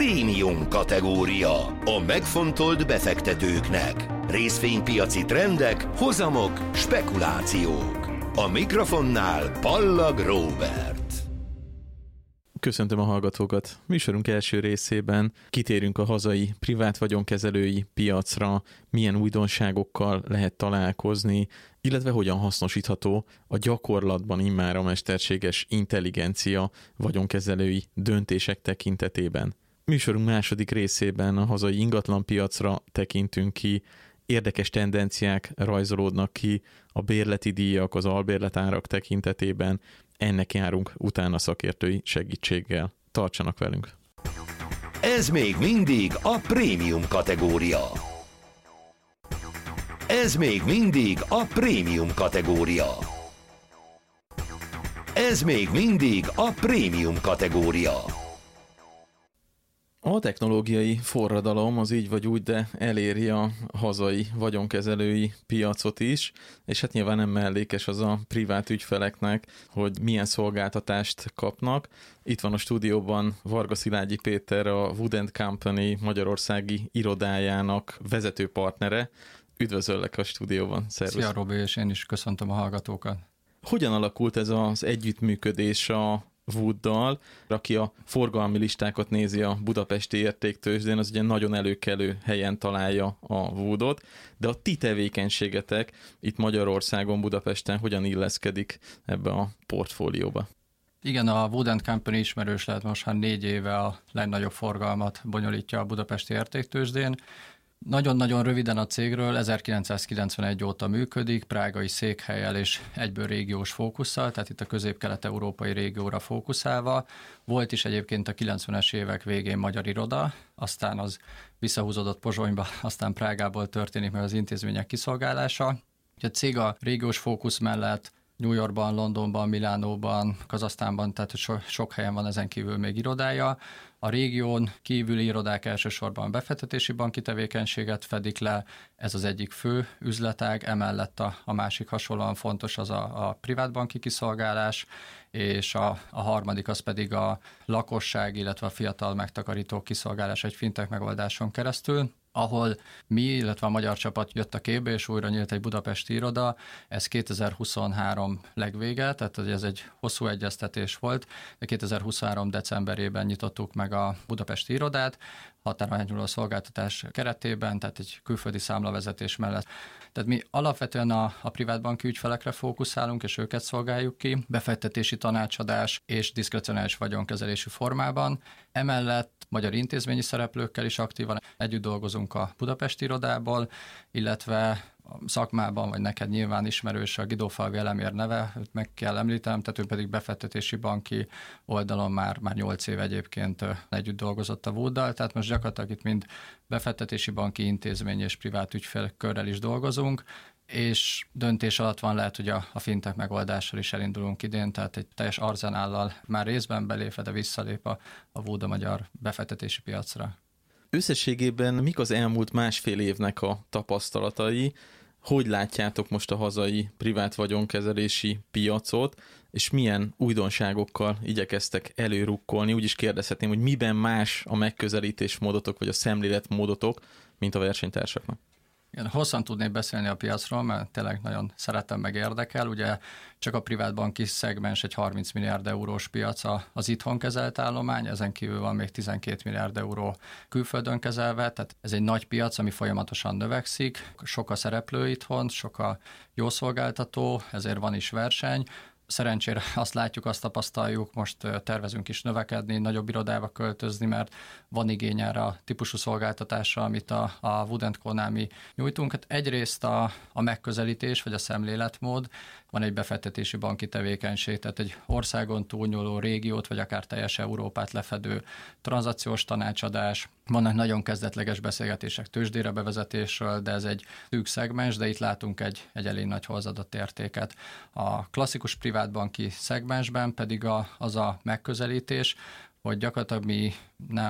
prémium kategória. A megfontolt befektetőknek. Részvénypiaci trendek, hozamok, spekulációk. A mikrofonnál Pallag Róbert. Köszöntöm a hallgatókat! Műsorunk első részében kitérünk a hazai privát vagyonkezelői piacra, milyen újdonságokkal lehet találkozni, illetve hogyan hasznosítható a gyakorlatban immár a mesterséges intelligencia vagyonkezelői döntések tekintetében. Műsorunk második részében a hazai ingatlanpiacra tekintünk ki, érdekes tendenciák rajzolódnak ki a bérleti díjak, az albérletárak tekintetében, ennek járunk utána szakértői segítséggel. Tartsanak velünk! Ez még mindig a prémium kategória. Ez még mindig a prémium kategória. Ez még mindig a prémium kategória. A technológiai forradalom az így vagy úgy, de eléri a hazai vagyonkezelői piacot is, és hát nyilván nem mellékes az a privát ügyfeleknek, hogy milyen szolgáltatást kapnak. Itt van a stúdióban Varga Szilágyi Péter, a Wood & Company magyarországi irodájának vezető partnere. Üdvözöllek a stúdióban. Szervusz. Szia Robi, és én is köszöntöm a hallgatókat. Hogyan alakult ez az együttműködés a Wooddal, aki a forgalmi listákat nézi a budapesti értéktőzsdén, az ugye nagyon előkelő helyen találja a Woodot, de a ti tevékenységetek itt Magyarországon, Budapesten hogyan illeszkedik ebbe a portfólióba? Igen, a Wood & Company ismerős lehet, most már 4 éve a legnagyobb forgalmat bonyolítja a budapesti értéktőzsdén. Nagyon-nagyon röviden a cégről 1991 óta működik, prágai székhellyel és egyből régiós fókusszal, tehát itt a közép-kelet-európai régióra fókuszálva. Volt is egyébként a 90-es évek végén magyar iroda, aztán az visszahúzódott Pozsonyba, aztán Prágából történik meg az intézmények kiszolgálása. A cég a régiós fókusz mellett New Yorkban, Londonban, Milánóban, Kazahsztánban, tehát sok helyen van ezen kívül még irodája. A régión kívüli irodák elsősorban befektetési banki tevékenységet fedik le, ez az egyik fő üzletág, emellett a másik hasonlóan fontos az a privátbanki kiszolgálás, és a harmadik az pedig a lakosság, illetve a fiatal megtakarítók kiszolgálás egy fintech megoldáson keresztül, ahol mi, illetve a magyar csapat jött a képbe, és újra nyílt egy budapesti iroda. Ez 2023 legvége, tehát ez egy hosszú egyeztetés volt, de 2023 decemberében nyitottuk meg a budapesti irodát, határon átnyúló szolgáltatás keretében, tehát egy külföldi számlavezetés mellett. Tehát mi alapvetően a privátbanki ügyfelekre fókuszálunk, és őket szolgáljuk ki, befektetési tanácsadás és diszkrecionális vagyonkezelési formában. Emellett magyar intézményi szereplőkkel is aktívan együtt dolgozunk a budapesti irodából, illetve a szakmában, vagy neked nyilván ismerős a Guidófalvi Elemér neve, őt meg kell említenem, tehát ő pedig befektetési banki oldalon már 8 év egyébként együtt dolgozott a Wooddal, tehát most gyakorlatilag itt mind befektetési banki intézmény és privát ügyfélkörrel is dolgozunk, és döntés alatt van, lehet, hogy a fintech megoldással is elindulunk idén, tehát egy teljes arzenállal már részben belépve, de visszalép a Wood a magyar befektetési piacra. Összességében mik az elmúlt másfél évnek a tapasztalatai? Hogy látjátok most a hazai privát vagyonkezelési piacot, és milyen újdonságokkal igyekeztek előrukkolni? Úgy is kérdezhetném, hogy miben más a megközelítésmódotok, vagy a szemléletmódotok, mint a versenytársaknak? Igen, hosszan tudnék beszélni a piacról, mert tényleg nagyon szeretem, meg érdekel. Ugye csak a privátbanki szegmens egy 30 milliárd eurós piac az itthon kezelt állomány, ezen kívül van még 12 milliárd euró külföldön kezelve, tehát ez egy nagy piac, ami folyamatosan növekszik, sok a szereplő itthon, sok a jó szolgáltató, ezért van is verseny. Szerencsére azt látjuk, azt tapasztaljuk, most tervezünk is növekedni, nagyobb irodába költözni, mert van igény erre a típusú szolgáltatásra, amit a Wood & Co-nál mi nyújtunk. Hát egyrészt a megközelítés, vagy a szemléletmód, van egy befektetési banki tevékenység, tehát egy országon túlnyúló régiót, vagy akár teljes Európát lefedő tranzakciós tanácsadás. Vannak nagyon kezdetleges beszélgetések tőzsdére bevezetésről, de ez egy szűk szegmens, de itt látunk egy elég nagy hozzáadott értéket. A klasszikus privátbanki szegmensben pedig az a megközelítés, hogy gyakorlatilag mi nem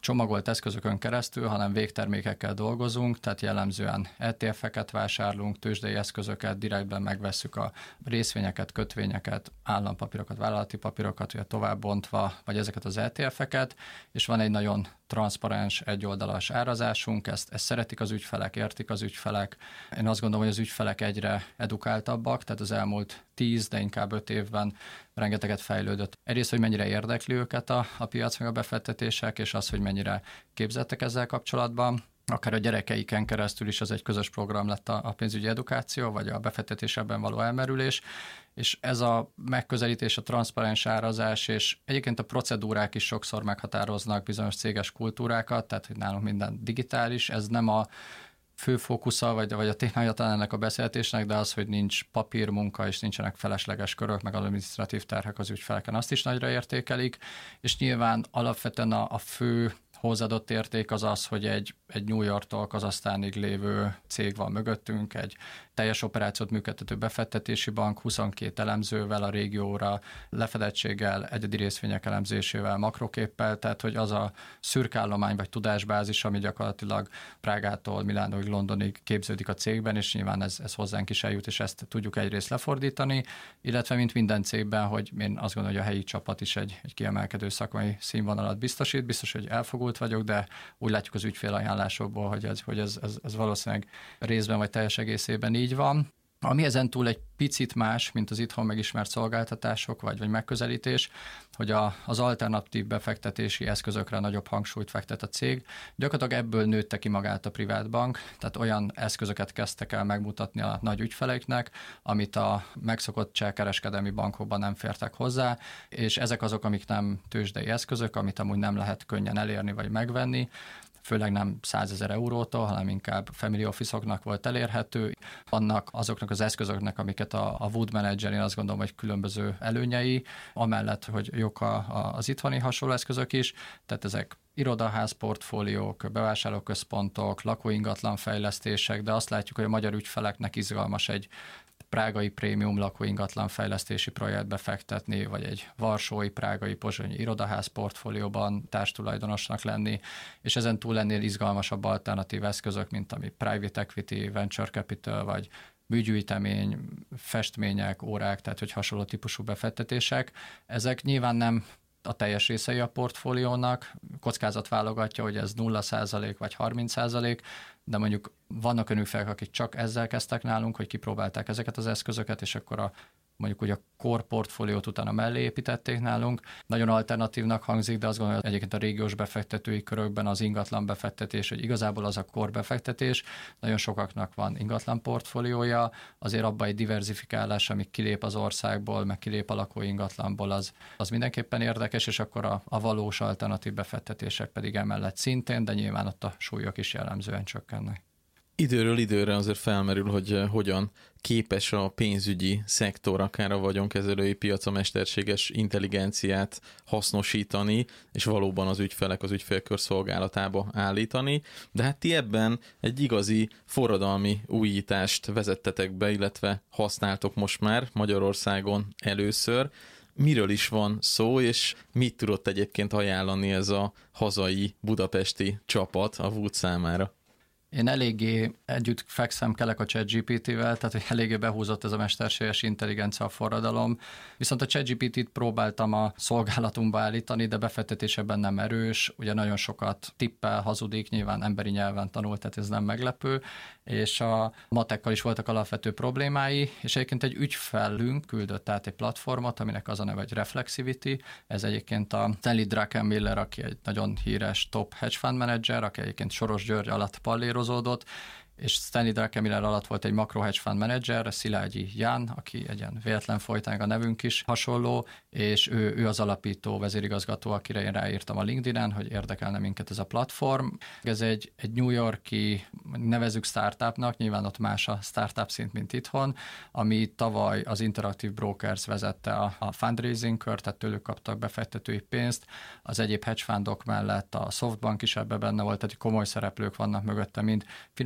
csomagolt eszközökön keresztül, hanem végtermékekkel dolgozunk, tehát jellemzően ETF-eket vásárlunk, tőzsdei eszközöket, direktben megvesszük a részvényeket, kötvényeket, állampapírokat, vállalati papírokat, ugye továbbbontva, vagy ezeket az ETF-eket, és van egy nagyon transzparens, egyoldalas árazásunk, ezt szeretik az ügyfelek, értik az ügyfelek. Én azt gondolom, hogy az ügyfelek egyre edukáltabbak, tehát az elmúlt 10, de inkább 5 évben rengeteget fejlődött. Egyrészt, hogy mennyire érdekli őket a piac, meg a befektetések, és az, hogy mennyire képzettek ezzel kapcsolatban. Akár a gyerekeiken keresztül is az egy közös program lett a pénzügyi edukáció, vagy a befektetésben való elmerülés, és ez a megközelítés, a transzparens árazás, és egyébként a procedúrák is sokszor meghatároznak bizonyos céges kultúrákat, tehát hogy nálunk minden digitális, ez nem a fő fókusza, vagy a témája talán ennek a beszélgetésnek, de az, hogy nincs papírmunka, és nincsenek felesleges körök, meg adminisztratív terhek az ügyfeleken, azt is nagyra értékelik, és nyilván alapvetően a fő hozzáadott érték az, hogy egy New Yorktól Kazahsztánig lévő cég van mögöttünk, egy teljes operációt működtető befektetési bank, 22 elemzővel a régióra, lefedettséggel, egyedi részvények elemzésével, makroképpel, tehát hogy az a szürkállomány vagy tudásbázis, ami gyakorlatilag Prágától Milánóig, Londonig képződik a cégben, és nyilván ez hozzánk is eljut, és ezt tudjuk egyrészt lefordítani, illetve mint minden cégben, hogy én azt gondolom, hogy a helyi csapat is egy kiemelkedő szakmai színvonalat biztosít, biztos, hogy elfogult vagyok, de úgy látjuk az ügyfélajánlásokból, hogy ez valószínűleg részben vagy teljes egészében így van. Ami ezen túl egy picit más, mint az itthon megismert szolgáltatások vagy megközelítés, hogy az alternatív befektetési eszközökre nagyobb hangsúlyt fektet a cég. Gyakorlatilag ebből nőtte ki magát a privátbank, tehát olyan eszközöket kezdtek el megmutatni a nagy ügyfeleiknek, amit a megszokott cselkereskedelmi bankokban nem fértek hozzá, és ezek azok, amik nem tőzsdei eszközök, amit amúgy nem lehet könnyen elérni vagy megvenni, főleg nem 100 000 eurótól, hanem inkább family office-oknak volt elérhető. Vannak azoknak az eszközöknek, amiket a Wood Manager, én azt gondolom, hogy különböző előnyei, amellett, hogy jók az itthoni hasonló eszközök is, tehát ezek irodaház portfóliók, bevásárlóközpontok, lakóingatlan fejlesztések, de azt látjuk, hogy a magyar ügyfeleknek izgalmas egy prágai prémium lakóingatlan fejlesztési projektbe fektetni, vagy egy varsói, prágai, pozsonyi irodaház portfólióban társtulajdonosnak lenni, és ezen túl lennél izgalmasabb alternatív eszközök, mint ami private equity, venture capital, vagy műgyűjtemény, festmények, órák, tehát hogy hasonló típusú befektetések. Ezek nyilván nem a teljes részei a portfóliónak, kockázat válogatja, hogy ez 0% vagy 30%, de mondjuk vannak olyan ügyfelek, akik csak ezzel kezdtek nálunk, hogy kipróbálták ezeket az eszközöket, és akkor mondjuk úgy a core portfóliót utána mellé építették nálunk. Nagyon alternatívnak hangzik, de azt gondolom, hogy egyébként a régiós befektetői körökben az ingatlan befektetés, hogy igazából az a core befektetés, nagyon sokaknak van ingatlan portfóliója, azért abban egy diverzifikálás, ami kilép az országból, meg kilép a lakóingatlanból, az mindenképpen érdekes, és akkor a valós alternatív befektetések pedig emellett szintén, de nyilván ott a súlyok is jellemzően csökkennek. Időről időre azért felmerül, hogy hogyan képes a pénzügyi szektor, akár a vagyonkezelői piac a mesterséges intelligenciát hasznosítani, és valóban az ügyfelek az ügyfélkör szolgálatába állítani. De hát ti ebben egy igazi forradalmi újítást vezettetek be, illetve használtok most már Magyarországon először. Miről is van szó, és mit tudott egyébként ajánlani ez a hazai budapesti csapat a Wood számára? Én eléggé együtt fekszem, kelek a ChatGPT-vel, tehát hogy eléggé behúzott ez a mesterséges intelligencia forradalom. Viszont a ChatGPT-t próbáltam a szolgálatunkba állítani, de befektetésében nem erős, ugye nagyon sokat tippel, hazudik, nyilván emberi nyelven tanult, tehát ez nem meglepő, és a matekkal is voltak alapvető problémái, és egyébként egy ügyfelünk küldött át egy platformot, aminek az a neve, hogy Reflexivity, ez egyébként a Stanley Druckenmiller, aki egy nagyon híres top hedge fund manager, aki egyébként Soros György alatt pallérozódott, és Stanley Druckenmiller alatt volt egy makro hedge fund manager, Szilágyi Ján, aki egy ilyen véletlen folytán, a nevünk is hasonló, és ő az alapító vezérigazgató, akire én ráírtam a LinkedIn-en, hogy érdekelne minket ez a platform. Ez egy New York-i, nevezzük startupnak, nyilván ott más a startup szint, mint itthon, ami tavaly az Interactive Brokers vezette a fundraising kört, tehát tőlük kaptak befektetői pénzt, az egyéb hedge fundok mellett a Softbank is ebbe benne volt, tehát komoly szereplők vannak mögötte, mind finanszírozás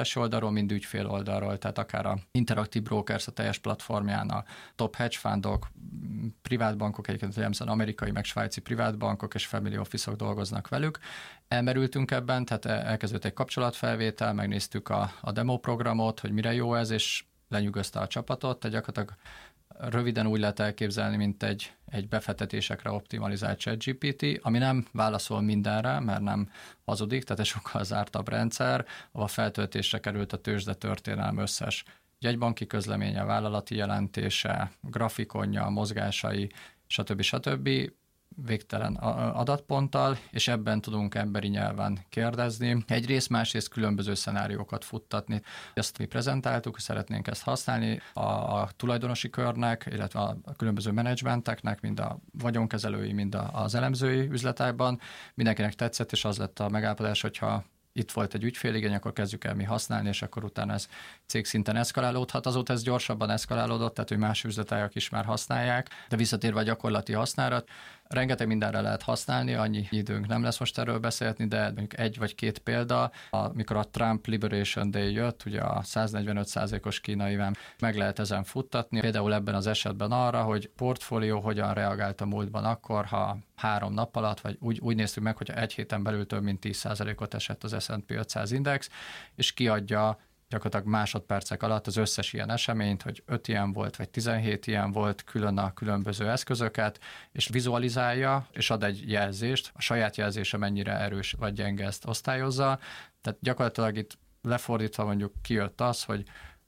szabályozási oldalról, mind ügyfél oldalról, tehát akár a Interactive Brokers a teljes platformján, a top hedge fundok, privátbankok, egyébként jellemzően amerikai, meg svájci privátbankok és family office-ok dolgoznak velük. Elmerültünk ebben, tehát elkezdődött egy kapcsolatfelvétel, megnéztük a demo programot, hogy mire jó ez, és lenyűgözte a csapatot, tehát gyakorlatilag röviden úgy lehet elképzelni, mint egy befektetésekre optimalizált ChatGPT, ami nem válaszol mindenre, mert nem hazudik, tehát egy sokkal zártabb rendszer, ahol feltöltésre került a tőzsde történelem összes jegybanki közleménye, vállalati jelentése, grafikonja, mozgásai, stb. Végtelen adatponttal, és ebben tudunk emberi nyelven kérdezni. Egyrészt, másrészt különböző szenáriókat futtatni. Ezt mi prezentáltuk, szeretnénk ezt használni a tulajdonosi körnek, illetve a különböző menedzsmenteknek, mind a vagyonkezelői, mind az elemzői üzletágban. Mindenkinek tetszett, és az lett a megállapodás, hogyha itt volt egy ügyféligény, akkor kezdjük el mi használni, és akkor utána ez cégszinten eszkalálódhat. Azóta ez gyorsabban eszkalálódott, tehát hogy más üzletágak is már használják, de visszatérve a gyakorlati használat, rengeteg mindenre lehet használni, annyi időnk nem lesz most erről beszélni, de mondjuk egy vagy két példa, amikor a Trump Liberation Day jött, ugye a 145%-os kínai vám, meg lehet ezen futtatni. Például ebben az esetben arra, hogy portfólió hogyan reagált a múltban akkor, ha 3 nap alatt, vagy úgy néztük meg, hogyha egy héten belül több mint 10%-ot esett az S&P 500 index, és kiadja gyakorlatilag másodpercek alatt az összes ilyen eseményt, hogy 5 ilyen volt, vagy 17 ilyen volt, külön a különböző eszközöket, és vizualizálja, és ad egy jelzést, a saját jelzése mennyire erős vagy gyenge, ezt osztályozza. Tehát gyakorlatilag itt lefordítva mondjuk kijött az, hogy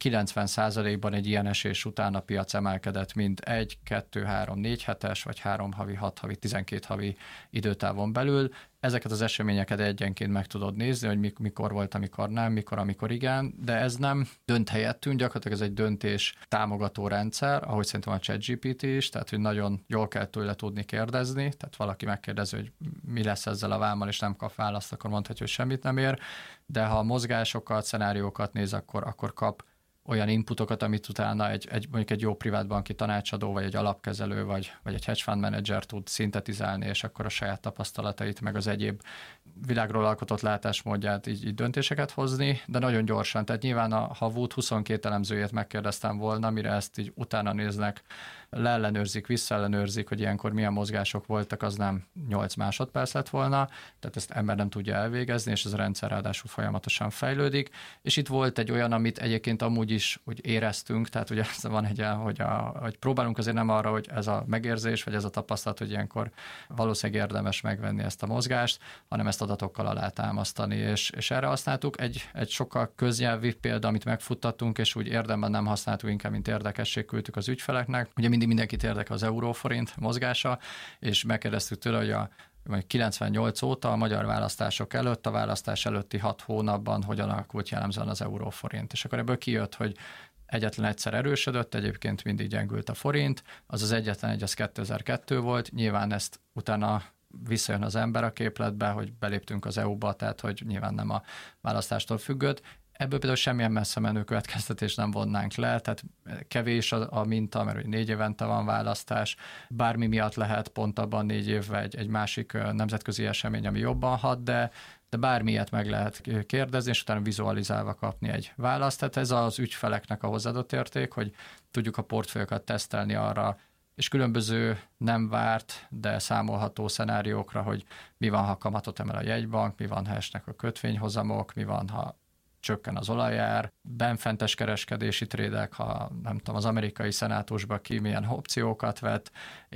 90%-ban egy ilyen esés után a piac emelkedett mind 1, 2, 3, 4 hetes, vagy 3 havi, 6 havi, 12 havi időtávon belül. Ezeket az eseményeket egyenként meg tudod nézni, hogy mikor volt, amikor nem, amikor igen, de ez nem dönt helyettünk, gyakorlatilag ez egy döntés támogató rendszer, ahogy szerintem a ChatGPT is, tehát hogy nagyon jól kell tőle tudni kérdezni, tehát valaki megkérdezi, hogy mi lesz ezzel a vámmal, és nem kap választ, akkor mondhatja, hogy semmit nem ér, de ha mozgásokat, szenáriókat néz, akkor kap olyan inputokat, amit utána mondjuk egy jó privátbanki tanácsadó, vagy egy alapkezelő, vagy egy hedge fund manager tud szintetizálni, és akkor a saját tapasztalatait, meg az egyéb világról alkotott látásmódját így döntéseket hozni, de nagyon gyorsan. Tehát nyilván ha Wood 22 elemzőjét megkérdeztem volna, mire ezt így utána néznek, leellenőrzik, visszaellenőrzik, hogy ilyenkor milyen mozgások voltak, az nem 8 másodperc lett volna, tehát ezt ember nem tudja elvégezni, és ez a rendszer ráadásul folyamatosan fejlődik. És itt volt egy olyan, amit egyébként amúgy is úgy éreztünk, tehát ugye van egy olyan, hogy próbálunk azért nem arra, hogy ez a megérzés, vagy ez a tapasztalat, hogy ilyenkor valószínűleg érdemes megvenni ezt a mozgást, hanem ezt adatokkal alátámasztani, és erre használtuk egy sokkal köznyelvi példa, amit megfuttattunk, és úgy érdemben nem használtuk, inkább mint érdekesség küldtük az ügyfeleknek. Ugye mindenkit érdekel az euróforint mozgása, és megkérdeztük tőle, hogy 98 óta a magyar választások előtt, a választás előtti 6 hónapban hogyan alakult jellemzően az euróforint. És akkor ebből kijött, hogy egyetlen egyszer erősödött, egyébként mindig gyengült a forint, az egyetlen egy, az 2002 volt, nyilván ezt utána visszajön az ember a képletbe, hogy beléptünk az EU-ba, tehát hogy nyilván nem a választástól függött. Ebből például semmilyen messze menő következtetést nem vonnánk le, tehát kevés a minta, mert 4 évente van választás, bármi miatt lehet pont abban 4 évvel egy másik nemzetközi esemény, ami jobban hat, de bármilyet meg lehet kérdezni, és utána vizualizálva kapni egy választ. Tehát ez az ügyfeleknek a hozzáadott érték, hogy tudjuk a portfóliókat tesztelni arra, és különböző nem várt, de számolható szenáriókra, hogy mi van, ha kamatot emel a jegybank, mi van, ha esnek a kötvényhozamok, mi van, ha csökken az olajár, benfentes kereskedési trédek, ha nem tudom, az amerikai szenátusba ki milyen opciókat vett,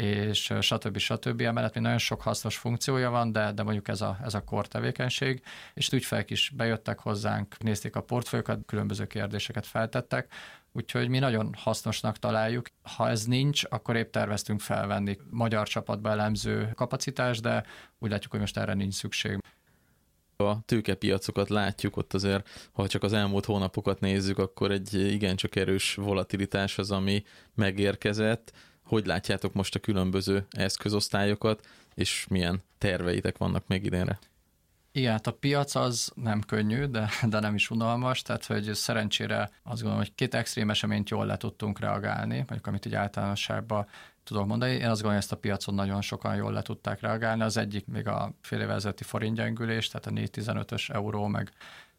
és stb. Emellett még nagyon sok hasznos funkciója van, de mondjuk ez a core tevékenység, és ügyfelek is bejöttek hozzánk, nézték a portfóliókat, különböző kérdéseket feltettek, úgyhogy mi nagyon hasznosnak találjuk. Ha ez nincs, akkor épp terveztünk felvenni magyar csapatba elemző kapacitást, de úgy látjuk, hogy most erre nincs szükség. A tőkepiacokat látjuk, ott azért, ha csak az elmúlt hónapokat nézzük, akkor egy igencsak erős volatilitás az, ami megérkezett. Hogy látjátok most a különböző eszközosztályokat, és milyen terveitek vannak még idénre? Igen, hát a piac az nem könnyű, de nem is unalmas, tehát hogy szerencsére azt gondolom, hogy 2 extrém eseményt jól le tudtunk reagálni, mondjuk amit így általánosságban tudok mondani. Én azt gondolom, hogy ezt a piacon nagyon sokan jól le tudták reagálni. Az egyik még a fél évvel ezelőtti forintgyengülés, tehát a 4,15-ös euró, meg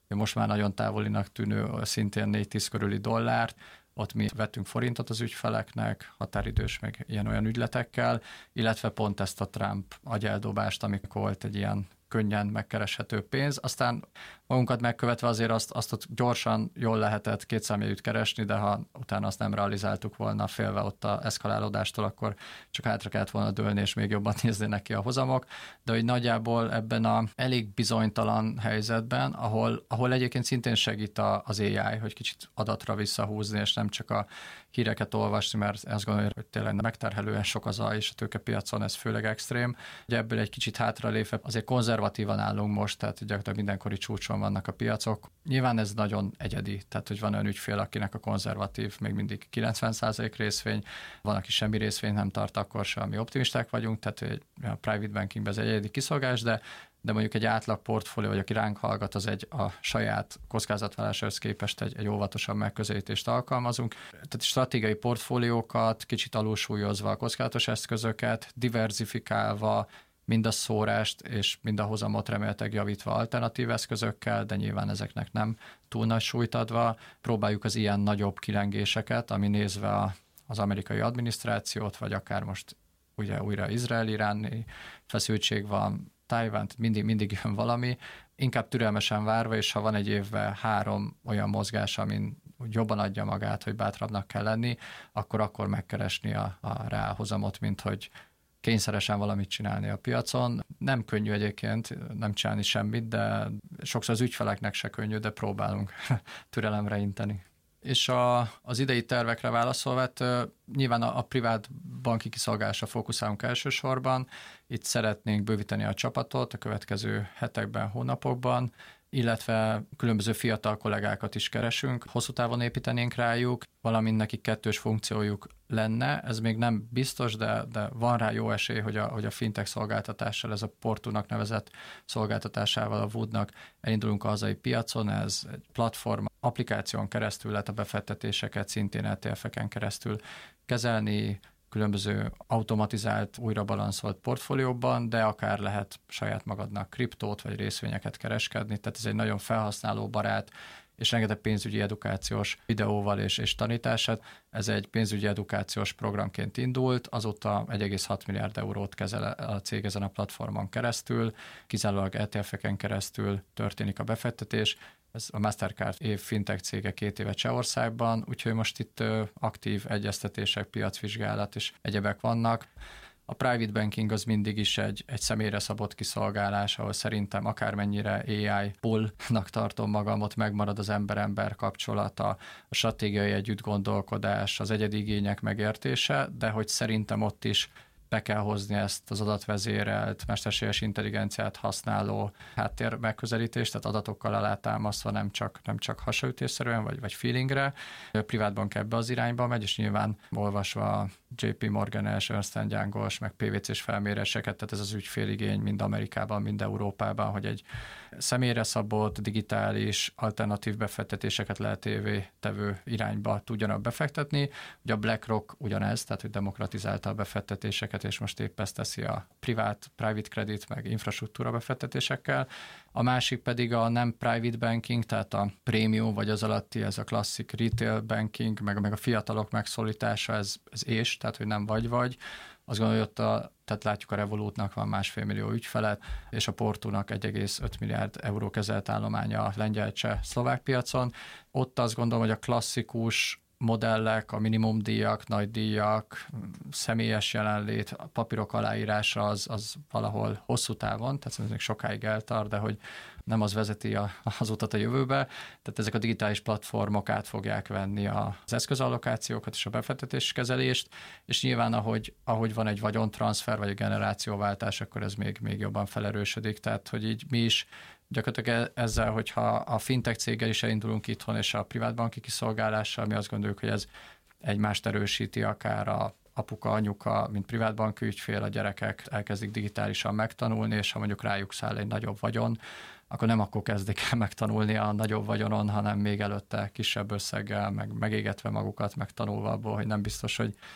most már nagyon távolinak tűnő, szintén 4-10 körüli dollárt, ott mi vettünk forintot az ügyfeleknek, határidős meg ilyen-olyan ügyletekkel, illetve pont ezt a Trump agyeldobást, amikor volt egy ilyen könnyen megkereshető pénz. Aztán magunkat megkövetve azért azt ott gyorsan jól lehetett kétszámjegyűt keresni, de ha utána azt nem realizáltuk volna félve ott a eszkalálódástól, akkor csak hátra kellett volna dőlni, és még jobban néznének ki a hozamok. De hogy nagyjából ebben a elég bizonytalan helyzetben, ahol egyébként szintén segít az AI, hogy kicsit adatra visszahúzni, és nem csak a híreket olvasni, mert azt gondolom, hogy tényleg megterhelően sok az és a tőkepiacon ez főleg extrém. Ugye ebből egy kicsit hátralépve azért konzervatívan állunk most, tehát gyakorlatilag mindenkori csúcson vannak a piacok. Nyilván ez nagyon egyedi, tehát hogy van olyan ügyfél, akinek a konzervatív még mindig 90% részvény, van, aki semmi részvényt nem tart, akkor sem, mi optimisták vagyunk, tehát a private bankingben ez egy egyedi kiszolgás, de mondjuk egy átlag portfólió, vagy aki ránk hallgat, az a saját kockázatvállaláshoz képest egy óvatosabb megközelítést alkalmazunk. Tehát stratégiai portfóliókat, kicsit alulsúlyozva a kockázatos eszközöket, diverzifikálva, mind a szórást és mind a hozamot remélhetőleg javítva alternatív eszközökkel, de nyilván ezeknek nem túl nagy súlyt adva. Próbáljuk az ilyen nagyobb kilengéseket, ami nézve az amerikai adminisztrációt, vagy akár most ugye újra izrael-iráni feszültség van, Tajvan, mindig jön valami, inkább türelmesen várva, és ha van egy évben 3 olyan mozgás, amin jobban adja magát, hogy bátrabbnak kell lenni, akkor megkeresni a ráhozamot, mint hogy kényszeresen valamit csinálni a piacon. Nem könnyű egyébként nem csinálni semmit, de sokszor az ügyfeleknek se könnyű, de próbálunk türelemre inteni. És az idei tervekre válaszolva, nyilván a privát banki kiszolgálásra fókuszálunk elsősorban. Itt szeretnénk bővíteni a csapatot a következő hetekben, hónapokban, illetve különböző fiatal kollégákat is keresünk, hosszú távon építenénk rájuk, valamint nekik 2 funkciójuk lenne, ez még nem biztos, de van rá jó esély, hogy a fintech szolgáltatással, ez a Portunak nevezett szolgáltatásával, a Woodnak elindulunk a hazai piacon, ez egy platform, applikáción keresztül lehet a befektetéseket szintén ETF-eken keresztül kezelni, különböző automatizált, újra balanszolt portfólióban, de akár lehet saját magadnak kriptót vagy részvényeket kereskedni, tehát ez egy nagyon felhasználóbarát és rengeteg pénzügyi edukációs videóval és tanítását. Ez egy pénzügyi edukációs programként indult, azóta 1,6 milliárd eurót kezel a cég ezen a platformon keresztül, kizárólag ETF-eken keresztül történik a befektetés. Ez a Mastercard év fintech cége 2 éve Csehországban, úgyhogy most itt aktív egyeztetések, piacvizsgálat és egyebek vannak. A private banking az mindig is egy személyre szabott kiszolgálás, ahol szerintem akármennyire AI pull-nak tartom magam, ott megmarad az ember-ember kapcsolata, a stratégiai együttgondolkodás, az egyedi igények megértése, de hogy szerintem ott is be kell hozni ezt az adatvezérelt, mesterséges intelligenciát használó háttér megközelítést, tehát adatokkal alátámasztva, nem csak hasonlítésszerűen, vagy feelingre. A privátbank ebbe az irányba megy, és nyilván olvasva JP Morgan-es, Ernst & Young-os, meg PwC-s felméréseket, tehát ez az ügyféligény mind Amerikában, mind Európában, hogy egy személyre szabott, digitális, alternatív befektetéseket lehetővé tevő irányba tudjanak befektetni. Ugye a BlackRock ugyanez, tehát hogy demokratizálta a befektetéseket, és most épp ezt teszi a private credit, meg infrastruktúra befektetésekkel. A másik pedig a nem private banking, tehát a prémium, vagy az alatti, ez a klasszik retail banking, meg a fiatalok megszólítása, ez tehát hogy nem vagy. Azt gondolom, hogy tehát látjuk a Revolutnak van 1,5 millió ügyfele, és a Portunak 1,5 milliárd euró kezelt állománya a lengyel-cseh szlovák piacon. Ott azt gondolom, hogy a klasszikus modellek, a minimumdíjak, nagy díjak, személyes jelenlét, a papírok aláírása az valahol hosszú távon, tehát ez még sokáig eltart, de hogy nem az vezeti az utat a jövőbe. Tehát ezek a digitális platformok át fogják venni az eszközallokációkat és a befektetéskezelést, és nyilván ahogy van egy vagyontranszfer vagy egy generációváltás, akkor ez még jobban felerősödik. Tehát, hogy így mi is gyakorlatilag ezzel, hogyha a fintech céggel is elindulunk itthon, és a privátbanki kiszolgálással, mi azt gondoljuk, hogy ez egymást erősíti, akár a apuka, anyuka, mint privátbanki ügyfél, a gyerekek elkezdik digitálisan megtanulni, és ha mondjuk rájuk száll egy nagyobb vagyon, akkor nem akkor kezdik el megtanulni a nagyobb vagyonon, hanem még előtte kisebb összeggel, meg megégetve magukat, megtanulva abból, hogy nem biztos, hogy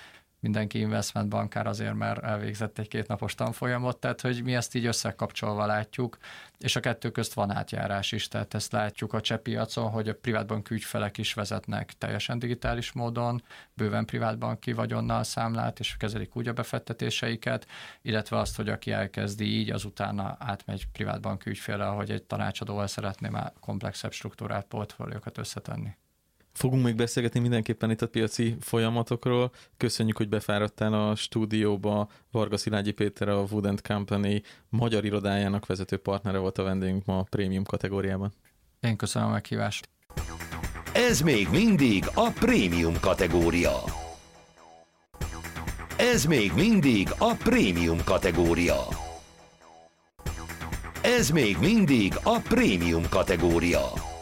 mindenki investment bankár azért, mert elvégzett egy 2 napos tanfolyamot, tehát hogy mi ezt így összekapcsolva látjuk, és a kettő közt van átjárás is, tehát ezt látjuk a cseh piacon, hogy a privátbank ügyfelek is vezetnek teljesen digitális módon, bőven privátbanki vagyonnal számlát, és kezelik úgy a befektetéseiket, illetve azt, hogy aki elkezdi így, azutána átmegy privátbanki ügyfélre, hogy egy tanácsadóval szeretné már komplexebb struktúrált portfóliókat összetenni. Fogunk még beszélgetni mindenképpen itt a piaci folyamatokról. Köszönjük, hogy befáradtál a stúdióba. Varga Szilágyi Péter, a Wood & Company magyar irodájának vezető partnere volt a vendégünk ma a prémium kategóriában. Én köszönöm a meghívást. Ez még mindig a prémium kategória. Ez még mindig a prémium kategória. Ez még mindig a prémium kategória.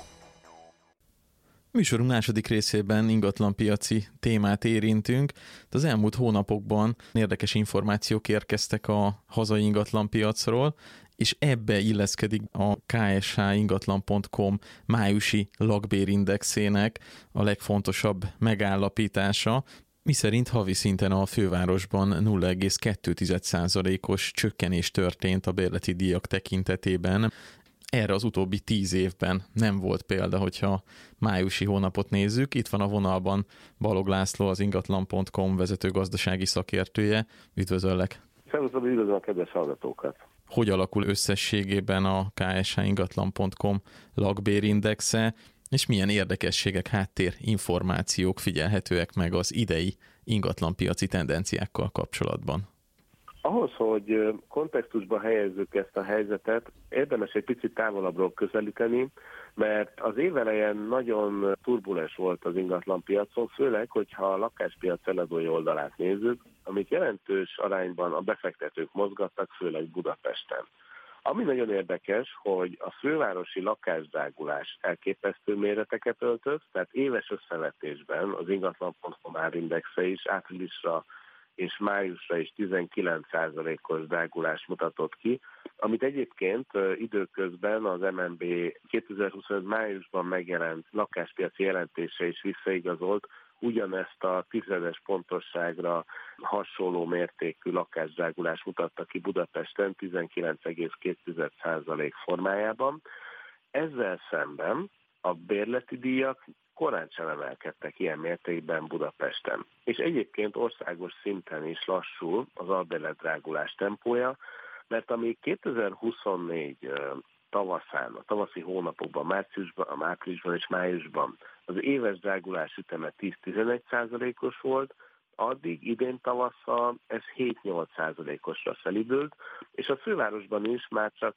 Műsorunk második részében ingatlanpiaci témát érintünk. Az elmúlt hónapokban érdekes információk érkeztek a hazai ingatlanpiacról, és ebbe illeszkedik a ksh-ingatlan.com májusi lakbérindexének a legfontosabb megállapítása, miszerint havi szinten a fővárosban 0,2%-os csökkenés történt a bérleti díjak tekintetében. Erre az utóbbi 10 évben nem volt példa, hogyha májusi hónapot nézzük. Itt van a vonalban Balog László, az ingatlan.com vezető gazdasági szakértője. Üdvözöllek! Szervusztok, üdvözlöm a kedves hallgatókat! Hogy alakul összességében a ksh-ingatlan.com lakbérindexe, és milyen érdekességek, háttérinformációk figyelhetőek meg az idei ingatlanpiaci tendenciákkal kapcsolatban? Ahhoz, hogy kontextusba helyezzük ezt a helyzetet, érdemes egy picit távolabbról közelíteni, mert az évelején nagyon turbulens volt az ingatlanpiacon, főleg, hogyha a lakáspiac eladói oldalát nézzük, amit jelentős arányban a befektetők mozgattak, főleg Budapesten. Ami nagyon érdekes, hogy a fővárosi lakásdrágulás elképesztő méreteket öltött, tehát éves összevetésben az ingatlan.com árindexe is áprilisra és májusra is 19%-os drágulást mutatott ki, amit egyébként időközben az MNB 2025 májusban megjelent lakáspiaci jelentése is visszaigazolt, ugyanezt a 10-es pontosságra hasonló mértékű lakásdrágulást mutatta ki Budapesten 19,2% formájában. Ezzel szemben a bérleti díjak korán sem emelkedtek ilyen mértékben Budapesten. És egyébként országos szinten is lassul az albérletdrágulás tempója, mert amíg 2024 tavaszán, a tavaszi hónapokban, márciusban, áprilisban és májusban az éves drágulás üteme 10-11%-os volt, addig idén tavasszal ez 7-8%-osra felidőlt, és a fővárosban is már csak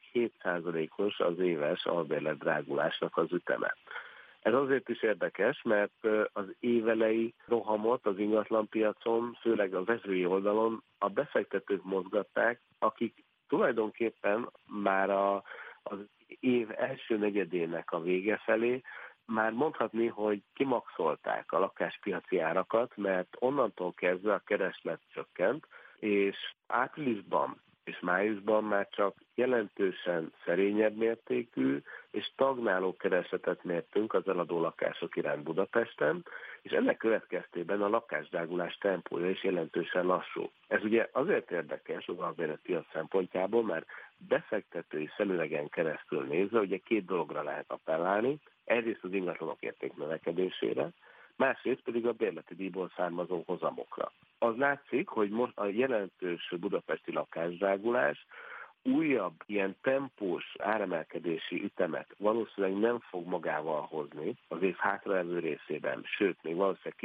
7%-os az éves albérletdrágulásnak az üteme. Ez azért is érdekes, mert az évelei rohamot az ingatlanpiacon, főleg a vevői oldalon a befektetők mozgatták, akik tulajdonképpen már az év első negyedének a vége felé már mondhatni, hogy kimaxolták a lakáspiaci árakat, mert onnantól kezdve a kereslet csökkent, és áprilisban és májusban már csak jelentősen szerényebb mértékű és stagnáló keresletet mértünk az eladó lakások iránt Budapesten, és ennek következtében a lakásdrágulás tempója is jelentősen lassú. Ez ugye azért érdekes az albérletpiac szempontjából, mert befektetői szemülegen keresztül nézve ugye 2 dologra lehet appellálni, egyrészt az ingatlanok értéknövekedésére, másrészt pedig a bérleti díjból származó hozamokra. Az látszik, hogy most a jelentős budapesti lakásdrágulás újabb ilyen tempós áremelkedési ütemet valószínűleg nem fog magával hozni az év hátralévő részében, sőt, még valószínűleg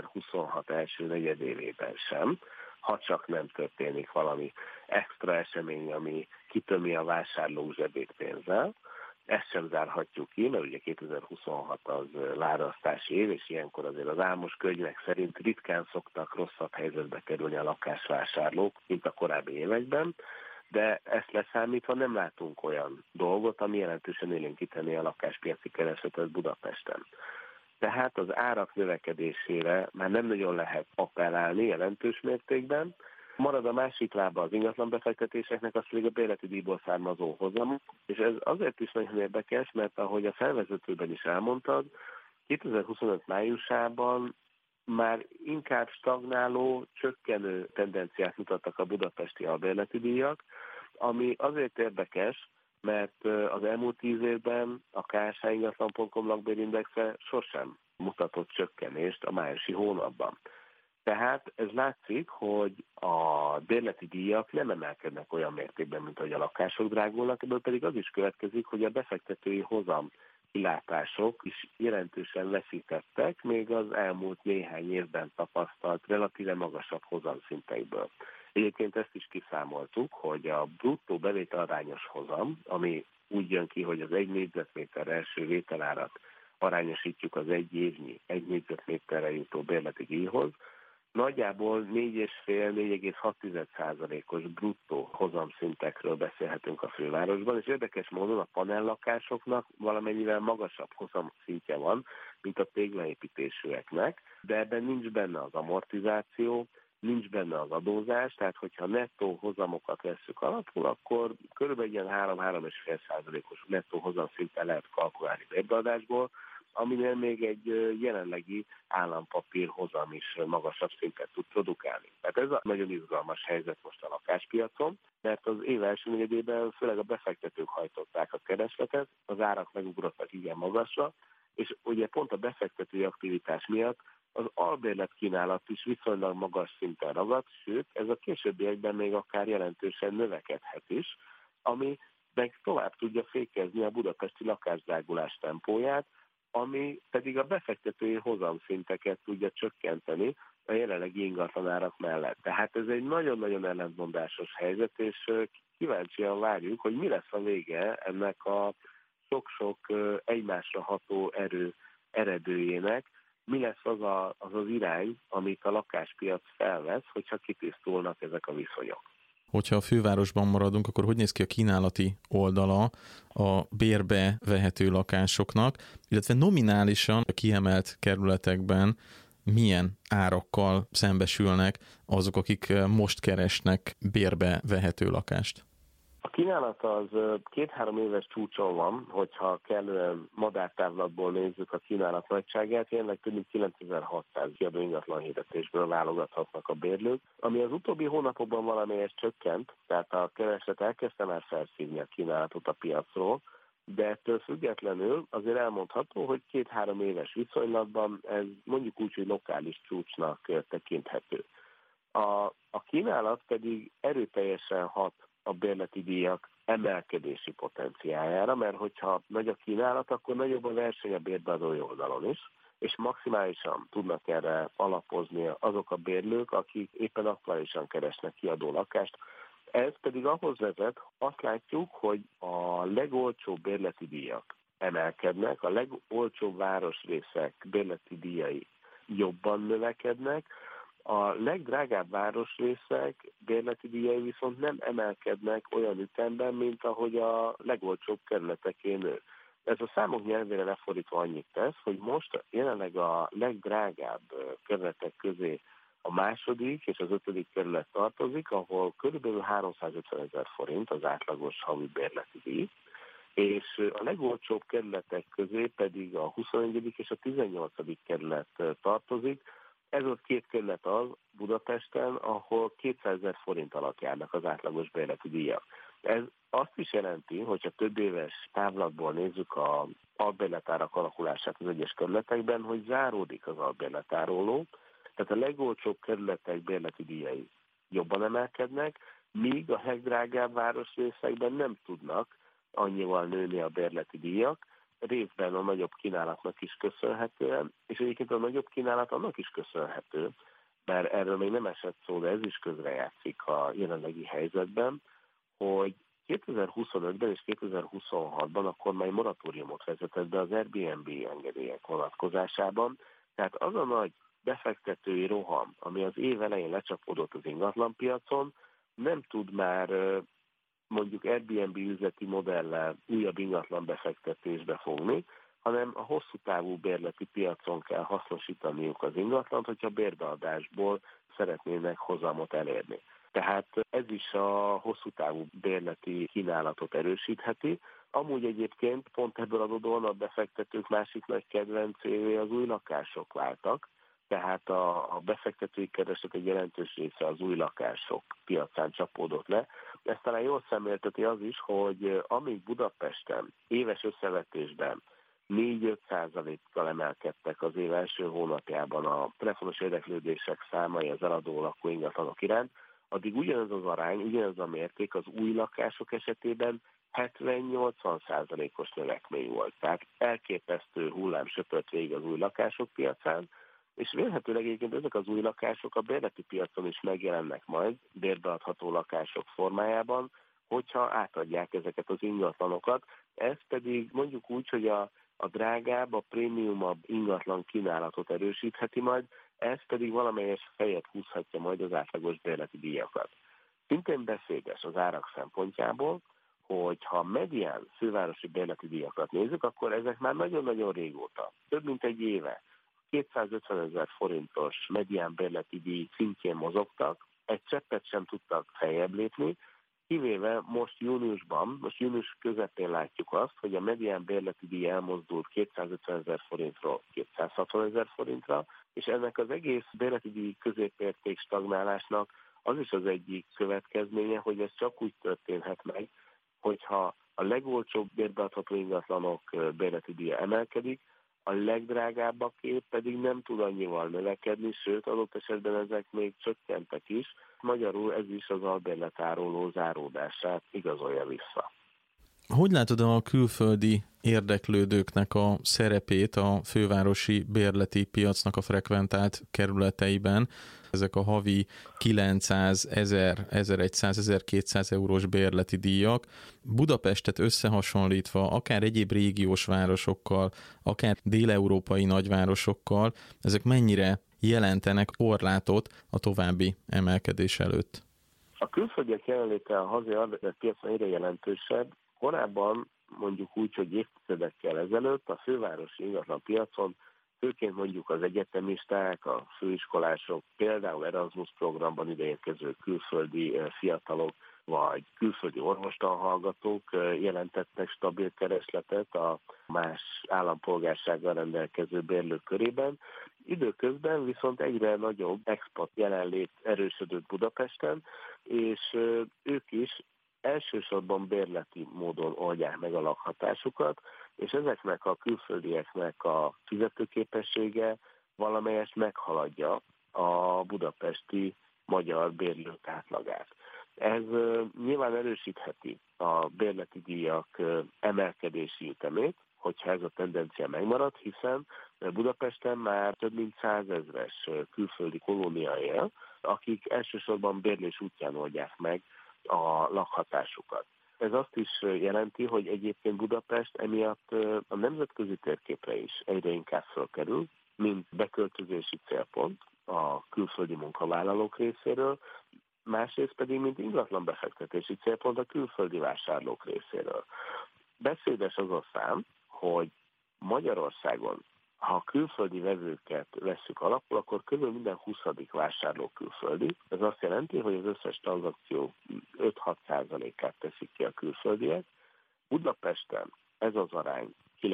2026 első negyedévében sem, ha csak nem történik valami extra esemény, ami kitömi a vásárlók zsebét pénzzel. Ezt sem zárhatjuk ki, mert ugye 2026 az lárasztási év, és ilyenkor azért az álmos könyvek szerint ritkán szoktak rosszabb helyzetbe kerülni a lakásvásárlók, mint a korábbi években, de ezt leszámítva nem látunk olyan dolgot, ami jelentősen élénkíteni a lakáspiaci keresletet Budapesten. Tehát az árak növekedésére már nem nagyon lehet appellálni jelentős mértékben. Marad a másik lába az ingatlanbefektetéseknek, az pedig a bérleti díjból származó hozamok, és ez azért is nagyon érdekes, mert ahogy a felvezetőben is elmondtad, 2025 májusában már inkább stagnáló, csökkenő tendenciát mutattak a budapesti albérleti díjak, ami azért érdekes, mert az elmúlt 10 évben a KSH ingatlan.com lakbérindexe sosem mutatott csökkenést a májusi hónapban. Tehát ez látszik, hogy a bérleti díjak nem emelkednek olyan mértékben, mint ahogy a lakások drágulnak, ebből pedig az is következik, hogy a befektetői hozam kilátások is jelentősen veszítettek, még az elmúlt néhány évben tapasztalt relatíve magasabb hozamszinteiből. Egyébként ezt is kiszámoltuk, hogy a bruttó bevételarányos hozam, ami úgy jön ki, hogy az 1 négyzetméter első vételárat arányosítjuk az egy évnyi 1 négyzetméterre jutó bérleti díjhoz, nagyjából 4,5-4,6%-os bruttó hozamszintekről beszélhetünk a fővárosban, és érdekes módon a panellakásoknak valamennyivel magasabb hozamszintje van, mint a téglaépítésűeknek, de ebben nincs benne az amortizáció, nincs benne az adózás, tehát hogyha nettó hozamokat vesszük alapul, akkor körülbelül ilyen 3-3,5%-os nettó hozamszinten lehet kalkulálni bérbeadásból, aminél még egy jelenlegi állampapír hozam is magasabb szintet tud produkálni. Tehát ez a nagyon izgalmas helyzet most a lakáspiacon, mert az év első negyedében főleg a befektetők hajtották a keresletet, az árak megugrottak igen magasra, és ugye pont a befektetői aktivitás miatt az albérlet kínálat is viszonylag magas szinten ragadt, sőt, ez a későbbiekben még akár jelentősen növekedhet is, ami meg tovább tudja fékezni a budapesti lakásdrágulás tempóját, ami pedig a befektetői hozamszinteket tudja csökkenteni a jelenlegi ingatlanárak mellett. Tehát ez egy nagyon-nagyon ellentmondásos helyzet, és kíváncsian várjuk, hogy mi lesz a vége ennek a sok-sok egymásra ható erő eredőjének, mi lesz az irány, amit a lakáspiac felvesz, hogyha kitisztulnak ezek a viszonyok. Hogyha a fővárosban maradunk, akkor hogy néz ki a kínálati oldala a bérbe vehető lakásoknak, illetve nominálisan a kiemelt kerületekben milyen árakkal szembesülnek azok, akik most keresnek bérbe vehető lakást? A kínálat az 2-3 éves csúcson van, hogyha kellően madártávlatból nézzük a kínálat nagyságát, jelenleg több mint 9600 kiadó ingatlan hirdetésből válogathatnak a bérlők, ami az utóbbi hónapokban valamelyest csökkent, tehát a kereslet elkezdte már felszívni a kínálatot a piacról, de ettől függetlenül azért elmondható, hogy 2-3 éves viszonylatban ez mondjuk úgy, hogy lokális csúcsnak tekinthető. A kínálat pedig erőteljesen hat a bérleti díjak emelkedési potenciáljára, mert hogyha nagy a kínálat, akkor nagyobb a verseny a bérbeadói oldalon is, és maximálisan tudnak erre alapozni azok a bérlők, akik éppen aktuálisan keresnek kiadó lakást. Ez pedig ahhoz vezet, azt látjuk, hogy a legolcsóbb bérleti díjak emelkednek, a legolcsóbb városrészek bérleti díjai jobban növekednek, a legdrágább városrészek bérleti díjai viszont nem emelkednek olyan ütemben, mint ahogy a legolcsóbb kerületeké nő. Ez a számok nyelvére lefordítva annyit tesz, hogy most jelenleg a legdrágább kerületek közé a második és az 5. kerület tartozik, ahol körülbelül 350 000 forint az átlagos havi bérleti díj, és a legolcsóbb kerületek közé pedig a 21. és a 18. kerület tartozik. Ez az 2 kerület az Budapesten, ahol 200 000 forint alatt járnak az átlagos bérleti díjak. Ez azt is jelenti, hogyha több éves távlatból nézzük az albérletárak alakulását az egyes kerületekben, hogy záródik az albérletáróló, tehát a legolcsóbb kerületek bérleti díjai jobban emelkednek, míg a legdrágább városrészekben nem tudnak annyival nőni a bérleti díjak, részben a nagyobb kínálatnak is köszönhetően, és egyébként a nagyobb kínálat annak is köszönhető, mert erről még nem esett szó, de ez is közrejátszik a jelenlegi helyzetben, hogy 2025-ben és 2026-ban a kormány moratóriumot vezetett be az Airbnb engedélyek vonatkozásában, tehát az a nagy befektetői roham, ami az év elején lecsapódott az ingatlanpiacon, nem tud már mondjuk Airbnb üzleti modellel újabb ingatlan befektetésbe fogni, hanem a hosszú távú bérleti piacon kell hasznosítaniuk az ingatlant, hogyha bérbeadásból szeretnének hozamot elérni. Tehát ez is a hosszú távú bérleti kínálatot erősítheti. Amúgy egyébként pont ebből adódóan a befektetők másik nagy kedvencévé az új lakások váltak, tehát a befektetői kereslet egy jelentős része az új lakások piacán csapódott le. Ezt talán jól szemlélteti az is, hogy amíg Budapesten éves összevetésben 4-5%-kal emelkedtek az év első hónapjában a telefonos érdeklődések számai az eladó lakóingatlanok iránt, addig ugyanez az arány, ugyanez a mérték az új lakások esetében 70-80%-os növekmény volt. Tehát elképesztő hullám söpört végig az új lakások piacán, és vélhetőleg egyébként ezek az új lakások a bérleti piacon is megjelennek majd, bérbeadható lakások formájában, hogyha átadják ezeket az ingatlanokat. Ez pedig mondjuk úgy, hogy a drágább, a prémiumabb ingatlan kínálatot erősítheti majd, ez pedig valamelyes fejet húzhatja majd az átlagos bérleti díjakat. Szintén beszédes az árak szempontjából, hogy ha medián fővárosi bérleti díjakat nézzük, akkor ezek már nagyon-nagyon régóta, több mint egy éve 250 000 forintos medián bérleti díj szintjén mozogtak, egy cseppet sem tudtak feljebb lépni, kivéve most június közepén látjuk azt, hogy a medián bérleti díj elmozdult 250 000 forintról 260 000 forintra, és ennek az egész bérleti díj középérték stagnálásnak az is az egyik következménye, hogy ez csak úgy történhet meg, hogyha a legolcsóbb bérbeadható ingatlanok bérleti díja emelkedik, a legdrágábbaké pedig nem tud annyival növekedni, sőt, adott esetben ezek még csökkentek is. Magyarul ez is az albérletáróló záródását igazolja vissza. Hogy látod a külföldi érdeklődőknek a szerepét a fővárosi bérleti piacnak a frekventált kerületeiben? Ezek a havi 900, 1000, 1100, 1200 eurós bérleti díjak. Budapestet összehasonlítva akár egyéb régiós városokkal, akár déleurópai nagyvárosokkal, ezek mennyire jelentenek korlátot a további emelkedés előtt? A külföldiek jelenléte a hazai albérletpiacon egyre jelentősebb. Korábban mondjuk úgy, hogy évtizedekkel ezelőtt a fővárosi ingatlanpiacon főként mondjuk az egyetemisták, a főiskolások, például Erasmus programban ideérkező külföldi fiatalok, vagy külföldi orvostanhallgatók jelentettek stabil keresletet a más állampolgársággal rendelkező bérlők körében. Időközben viszont egyre nagyobb expat jelenlét erősödött Budapesten, és ők is elsősorban bérleti módon oldják meg a lakhatásukat, és ezeknek a külföldieknek a fizetőképessége valamelyest meghaladja a budapesti magyar bérlők átlagát. Ez nyilván erősítheti a bérleti díjak emelkedési ütemét, hogyha ez a tendencia megmarad, hiszen Budapesten már több mint 100 000 külföldi kolónia él, akik elsősorban bérlés útján oldják meg a lakhatásukat. Ez azt is jelenti, hogy egyébként Budapest emiatt a nemzetközi térképre is egyre inkább fölkerül, mint beköltözési célpont a külföldi munkavállalók részéről, másrészt pedig mint ingatlan befektetési célpont a külföldi vásárlók részéről. Beszédes az a szám, hogy Magyarországon, ha a külföldi vevőket vesszük alapul, akkor kb. Minden 20. vásárló külföldi. Ez azt jelenti, hogy az összes tranzakció 5-6%-át teszik ki a külföldiek. Budapesten ez az arány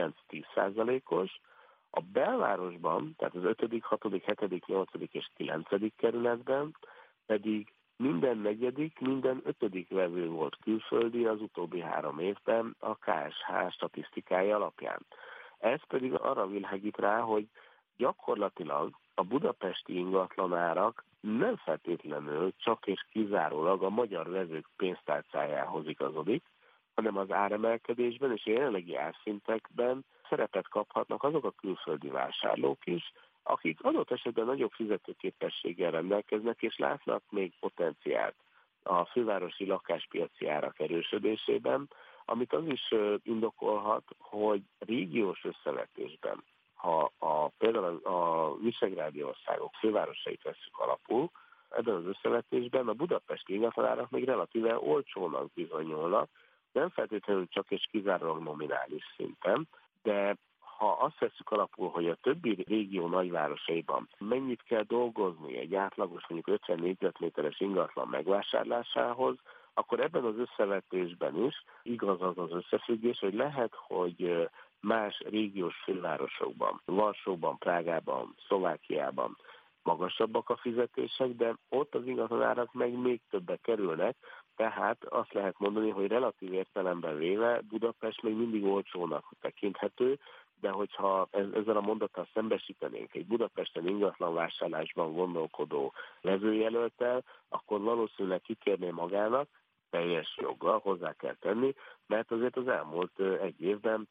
9-10%-os. A belvárosban, tehát az 5., 6., 7., 8. és 9. kerületben pedig minden 4., minden 5. vevő volt külföldi az utóbbi 3 évben a KSH statisztikája alapján. Ez pedig arra világít rá, hogy gyakorlatilag a budapesti ingatlanárak nem feltétlenül csak és kizárólag a magyar vevők pénztárcájához igazodik, hanem az áremelkedésben és a jelenlegi árszintekben szerepet kaphatnak azok a külföldi vásárlók is, akik adott esetben nagyobb fizetőképességgel rendelkeznek és látnak még potenciált a fővárosi lakáspiaci árak erősödésében, amit az is indokolhat, hogy régiós összevetésben, ha például a visegrádi országok fővárosait vesszük alapul, ebben az összevetésben a budapesti ingatlanárak még relatíve olcsónak bizonyulnak, nem feltétlenül csak és kizárólag nominális szinten, de ha azt vesszük alapul, hogy a többi régió nagyvárosaiban mennyit kell dolgozni egy átlagos mondjuk 50 négyzetméteres ingatlan megvásárlásához, akkor ebben az összevetésben is igaz az az összefüggés, hogy lehet, hogy más régiós fővárosokban, Varsóban, Prágában, Szlovákiában magasabbak a fizetések, de ott az ingatlanárak meg még többe kerülnek, tehát azt lehet mondani, hogy relatív értelemben véve Budapest még mindig olcsónak tekinthető, de hogyha ezzel a mondattal szembesítenénk egy Budapesten ingatlanvásárlásban gondolkodó vevőjelölttel, akkor valószínűleg kikérné magának, teljes joggal hozzá kell tenni, mert azért az elmúlt egy évben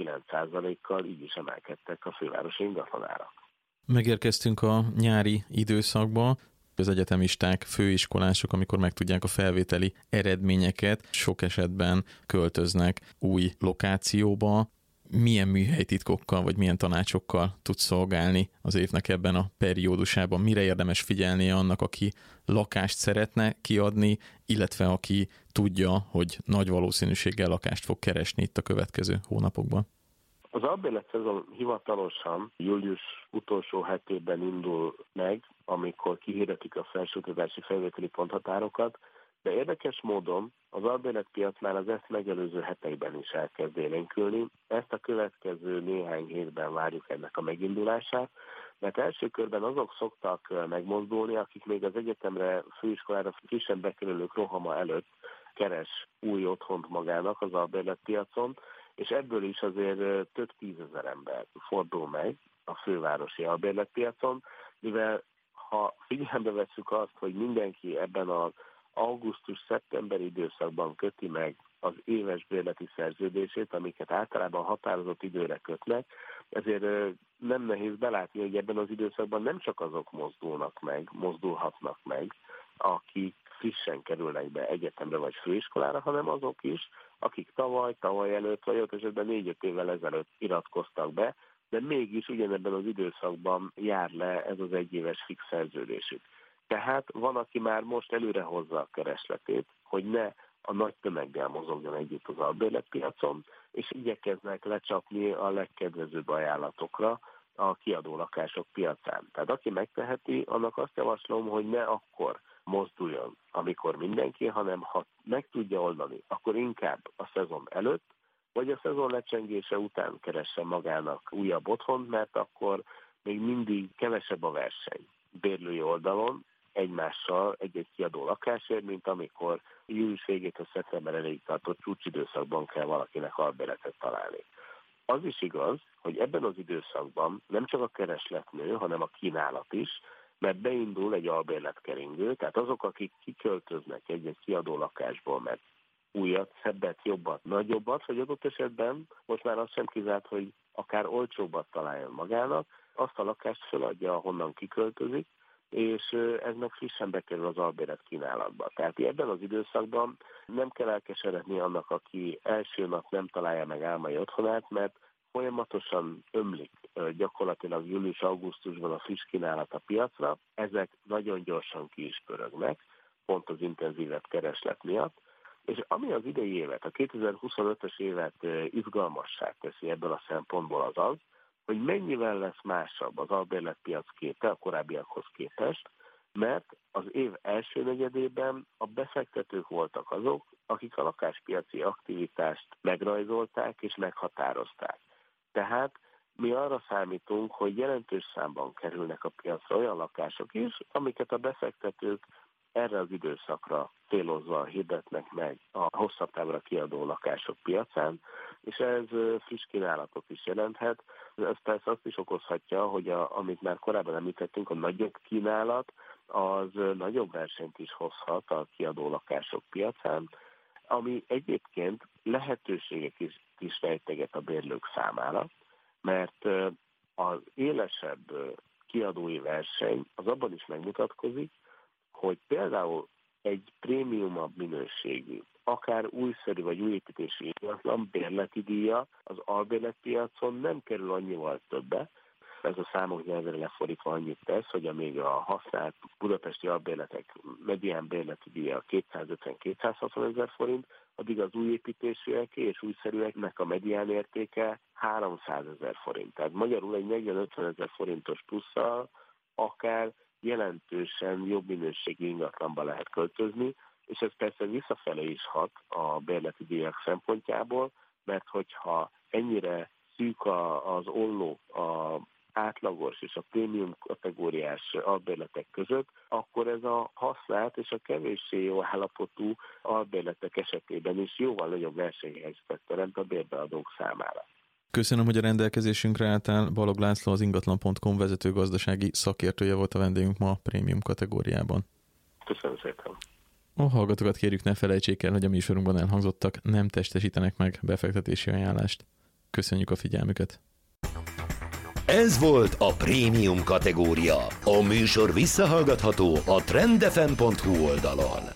19%-kal így is emelkedtek a fővárosi ingatlanárak. Megérkeztünk a nyári időszakba. Az egyetemisták, főiskolások, amikor megtudják a felvételi eredményeket, sok esetben költöznek új lokációba. Milyen műhelytitkokkal, vagy milyen tanácsokkal tud szolgálni az évnek ebben a periódusában? Mire érdemes figyelnie annak, aki lakást szeretne kiadni, illetve aki tudja, hogy nagy valószínűséggel lakást fog keresni itt a következő hónapokban? Az albérlet szezon hivatalosan július utolsó hetében indul meg, amikor kihirdetik a felsőoktatási felvételi ponthatárokat, de érdekes módon az albérletpiac már az ezt megelőző hetekben is elkezd élénkülni. Ezt a következő néhány hétben várjuk ennek a megindulását, mert első körben azok szoktak megmozdulni, akik még az egyetemre, főiskolára frissen bekerülők rohama előtt keres új otthont magának az albérletpiacon, és ebből is azért több tízezer ember fordul meg a fővárosi albérletpiacon, mivel ha figyelembe vesszük azt, hogy mindenki ebben az augusztus-szeptember időszakban köti meg az éves bérleti szerződését, amiket általában határozott időre kötnek, ezért nem nehéz belátni, hogy ebben az időszakban nem csak azok mozdulhatnak meg, akik frissen kerülnek be egyetemre vagy főiskolára, hanem azok is, akik tavaly előtt, vagy ott esetben 4-5 évvel ezelőtt iratkoztak be, de mégis ugyanebben az időszakban jár le ez az egyéves fix szerződésük. Tehát van, aki már most előre hozza a keresletét, hogy ne a nagy tömeggel mozogjon együtt az albérletpiacon, és igyekeznek lecsapni a legkedvezőbb ajánlatokra a kiadó lakások piacán. Tehát aki megteheti, annak azt javaslom, hogy ne akkor mozduljon, amikor mindenki, hanem ha meg tudja oldani, akkor inkább a szezon előtt, vagy a szezon lecsengése után keressen magának újabb otthont, mert akkor még mindig kevesebb a verseny bérlői oldalon egymással egy-egy kiadó lakásért, mint amikor július végétől szeptember elejéig tartott csúcsidőszakban kell valakinek albérletet találni. Az is igaz, hogy ebben az időszakban nem csak a kereslet nő, hanem a kínálat is, mert beindul egy albérletkeringő, tehát azok, akik kiköltöznek egy-egy kiadó lakásból, mert újat, szebbet, jobbat, nagyobbat, vagy adott esetben most már az sem kizárt, hogy akár olcsóbbat találjon magának, azt a lakást feladja, ahonnan kiköltözik, és ez meg frissen bekerül az albérlet kínálatba. Tehát ebben az időszakban nem kell elkeseredni annak, aki első nap nem találja meg álmai otthonát, mert folyamatosan ömlik gyakorlatilag július-augusztusban a friss kínálat a piacra, ezek nagyon gyorsan ki is pörögnek, pont az intenzívebb kereslet miatt, és ami az idei évet, a 2025-ös évet izgalmassá teszi ebből a szempontból az, hogy mennyivel lesz másabb az albérletpiac képe a korábbiakhoz képest, mert az év első negyedében a befektetők voltak azok, akik a lakáspiaci aktivitást megrajzolták és meghatározták. Tehát mi arra számítunk, hogy jelentős számban kerülnek a piacra olyan lakások is, amiket a befektetők erre az időszakra célozva hirdetnek meg a hosszabb távra kiadó lakások piacán, és ez friss kínálatot is jelenthet. Ez persze azt is okozhatja, hogy amit már korábban említettünk, a nagyobb kínálat, az nagyobb versenyt is hozhat a kiadó lakások piacán, ami egyébként lehetőségek is rejteget a bérlők számára, mert az élesebb kiadói verseny az abban is megmutatkozik, hogy például egy prémiumabb minőségű, akár újszerű vagy újépítési ingatlan bérleti díja az albérletpiacon nem kerül annyival többe. Ez a számok nyelvére lefordítva annyit tesz, hogy amíg a használt budapesti albérletek medián bérleti díja 250-260 ezer forint, addig az újépítésűek és újszerűeknek a medián értéke 300 ezer forint. Tehát magyarul egy 40-50 ezer forintos plusszal akár jelentősen jobb minőségű ingatlanba lehet költözni, és ez persze visszafele is hat a bérleti díjak szempontjából, mert hogyha ennyire szűk az olló a átlagos és a prémium kategóriás albérletek között, akkor ez a használt és a kevéssé jó állapotú albérletek esetében is jóval nagyobb versenyhelyzetet teremt a bérbeadók számára. Köszönöm, hogy a rendelkezésünkre álltál. Balog László, az ingatlan.com vezető gazdasági szakértője volt a vendégünk ma a prémium kategóriában. Köszönöm szépen. A hallgatókat kérjük, ne felejtsék el, hogy a műsorunkban elhangzottak nem testesítenek meg befektetési ajánlást. Köszönjük a figyelmüket! Ez volt a prémium kategória. A műsor visszahallgatható a trendfm.hu oldalon.